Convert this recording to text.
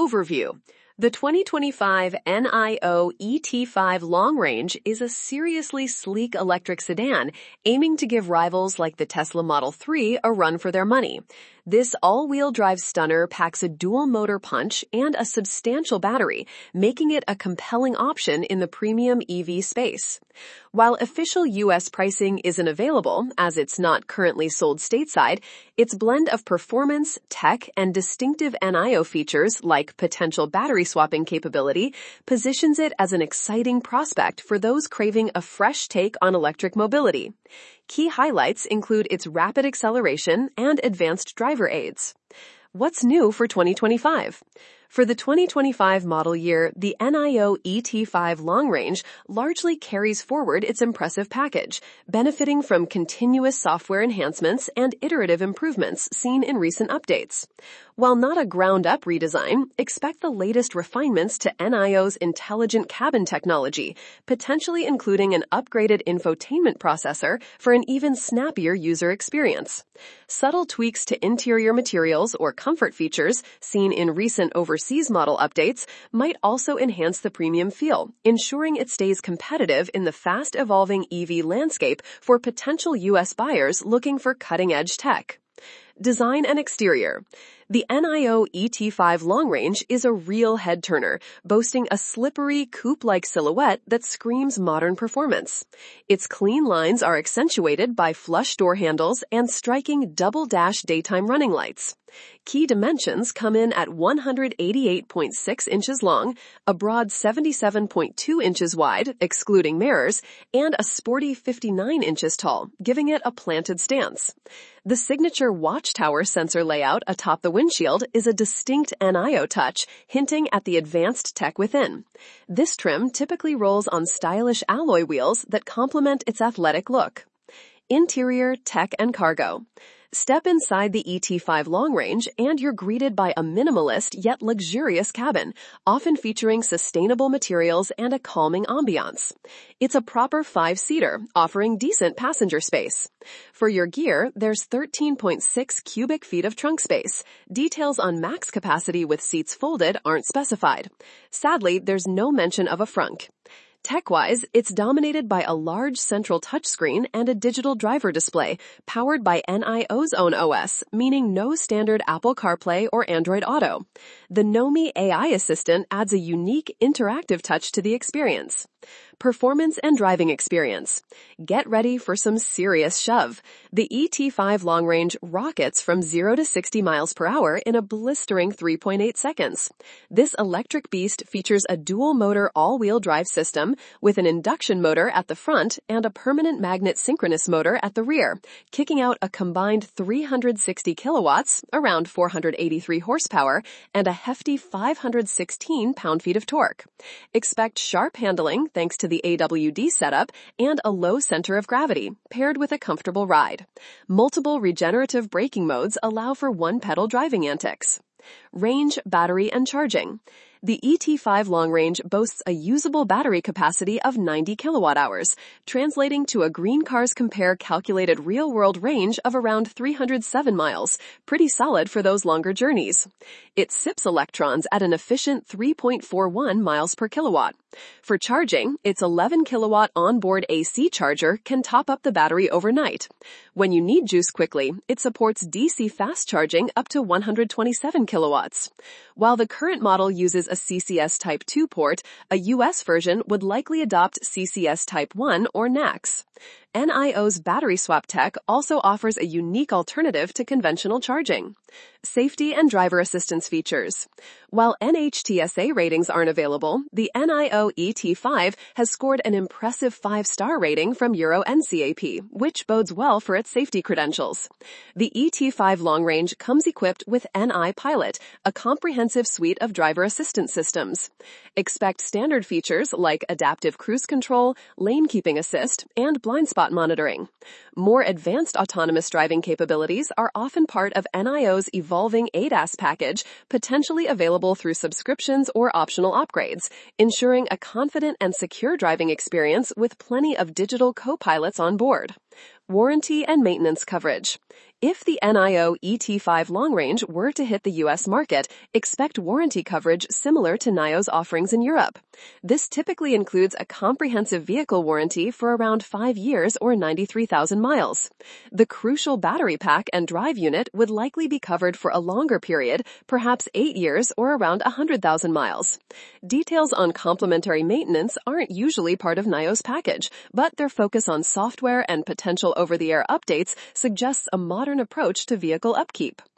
Overview. The 2025 NIO ET5 Long Range is a seriously sleek electric sedan aiming to give rivals like the Tesla Model 3 a run for their money. This all-wheel drive stunner packs a dual-motor punch and a substantial battery, making it a compelling option in the premium EV space. While official U.S. pricing isn't available, as it's not currently sold stateside, its blend of performance, tech, and distinctive NIO features like potential battery swapping capability positions it as an exciting prospect for those craving a fresh take on electric mobility. Key highlights include its rapid acceleration and advanced driver aids. What's new for 2025? For the 2025 model year, the NIO ET5 Long Range largely carries forward its impressive package, benefiting from continuous software enhancements and iterative improvements seen in recent updates. While not a ground-up redesign, expect the latest refinements to NIO's intelligent cabin technology, potentially including an upgraded infotainment processor for an even snappier user experience. Subtle tweaks to interior materials or comfort features seen in recent overseas model updates might also enhance the premium feel, ensuring it stays competitive in the fast-evolving EV landscape for potential U.S. buyers looking for cutting-edge tech. Design and exterior. The NIO ET5 Long Range is a real head-turner, boasting a slippery, coupe-like silhouette that screams modern performance. Its clean lines are accentuated by flush door handles and striking double-dash daytime running lights. Key dimensions come in at 188.6 inches long, a broad 77.2 inches wide, excluding mirrors, and a sporty 59 inches tall, giving it a planted stance. The signature watchtower sensor layout atop the windshield is a distinct NIO touch, hinting at the advanced tech within. This trim typically rolls on stylish alloy wheels that complement its athletic look. Interior, tech, and cargo. Step inside the ET5 Long Range and you're greeted by a minimalist yet luxurious cabin, often featuring sustainable materials and a calming ambiance. It's a proper 5-seater, offering decent passenger space. For your gear, there's 13.6 cubic feet of trunk space. Details on max capacity with seats folded aren't specified. Sadly, there's no mention of a frunk. Tech-wise, it's dominated by a large central touchscreen and a digital driver display, powered by NIO's own OS, meaning no standard Apple CarPlay or Android Auto. The Nomi AI assistant adds a unique interactive touch to the experience. Performance and driving experience. Get ready for some serious shove. The ET5 Long Range rockets from 0 to 60 miles per hour in a blistering 3.8 seconds. This electric beast features a dual-motor all-wheel drive system with an induction motor at the front and a permanent magnet synchronous motor at the rear, kicking out a combined 360 kilowatts, around 483 horsepower, and a hefty 516 pound-feet of torque. Expect sharp handling thanks to the AWD setup and a low center of gravity, paired with a comfortable ride. Multiple regenerative braking modes allow for one-pedal driving antics. Range, battery, and charging. The ET5 Long Range boasts a usable battery capacity of 90 kilowatt-hours, translating to a Green Cars Compare calculated real-world range of around 307 miles, pretty solid for those longer journeys. It sips electrons at an efficient 3.41 miles per kilowatt. For charging, its 11 kilowatt onboard AC charger can top up the battery overnight. When you need juice quickly, it supports DC fast charging up to 127 kilowatts. While the current model uses a CCS Type 2 port, a US version would likely adopt CCS Type 1 or NACS. NIO's battery swap tech also offers a unique alternative to conventional charging. Safety and driver assistance features. While NHTSA ratings aren't available, the NIO ET5 has scored an impressive 5-star rating from Euro NCAP, which bodes well for its safety credentials. The ET5 Long Range comes equipped with NI Pilot, a comprehensive suite of driver assistance systems. Expect standard features like adaptive cruise control, lane keeping assist, and blind spot monitoring. More advanced autonomous driving capabilities are often part of NIO's evolving ADAS package, potentially available through subscriptions or optional upgrades, ensuring a confident and secure driving experience with plenty of digital co-pilots on board. Warranty and maintenance coverage. If the NIO ET5 long range were to hit the US market, expect warranty coverage similar to NIO's offerings in Europe. This typically includes a comprehensive vehicle warranty for around 5 years or 93,000 miles. The crucial battery pack and drive unit would likely be covered for a longer period, perhaps 8 years or around 100,000 miles. Details on complementary maintenance aren't usually part of NIO's package, but their focus on software and potential over-the-air updates suggests a modern approach to vehicle upkeep.